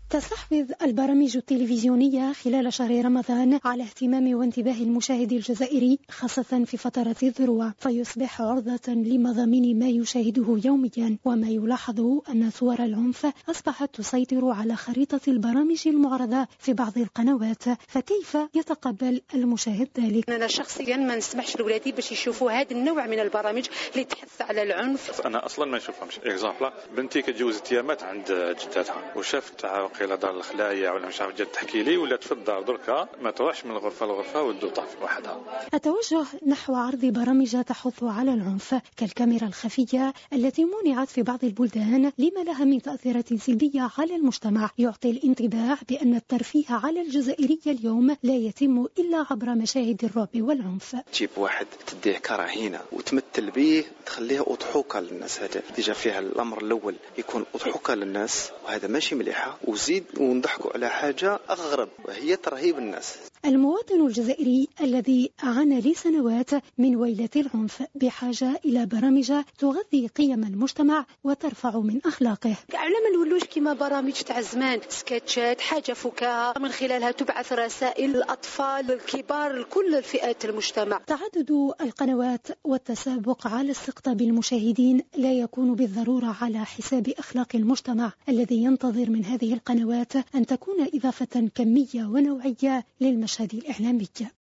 تستحوذ البرامج التلفزيونية خلال شهر رمضان على اهتمام وانتباه المشاهد الجزائري خاصة في فترة الذروة، فيصبح عرضة لمضامين ما يشاهده يوميا. وما يلاحظ أن صور العنف أصبحت تسيطر على خريطة البرامج المعرضة في بعض القنوات، فكيف يتقبل المشاهد ذلك؟ أنا شخصيا ما نسمحش لولادي باش يشوفوا هذا النوع من البرامج اللي تحث على العنف. أنا أصلا ما نشوفهمش. إكزامبل بنتي كتجوز التيامات عند جدتها وشافت وقيله دار الخلايا ولا مش عارف جات تحكي لي، ولات في الدار دركا ما تروحش من الغرفة لغرفة والضوء طافي وحدها. التوجه نحو عرض برامج تحث على العنف كالكاميرا الخفية التي منعت في بعض البلدان لما لها من تأثيرات سلبية على المجتمع يعطي الانطباع بأن الترفيه على الجزائري اليوم لا يتم إلا عبر مشاهد الرعب والعنف. تجيب واحد تديه كراهينة وتمثل به تخليه أضحوكة للناس، هذا ديجا فيها الأمر الأول يكون أضحوكة للناس، وهذا ماشي مليحة، وزيد ونضحكوا على حاجة أغرب وهي ترهيب الناس. المواطن الجزائري الذي عانى لسنوات من ويلة العنف بحاجة إلى برامج تغذي قيم المجتمع وترفع من أخلاقه. على ما نولوش كما برامج تاع زمان، سكتشات، حاجة فكاهة من خلالها تبعث رسائل الأطفال الكبار لكل الفئات المجتمع. تعدد القنوات والتسابق على استقطاب المشاهدين لا يكون بالضرورة على حساب أخلاق المجتمع الذي ينتظر من هذه القنوات أن تكون إضافة كمية ونوعية للمشهد الإعلامي.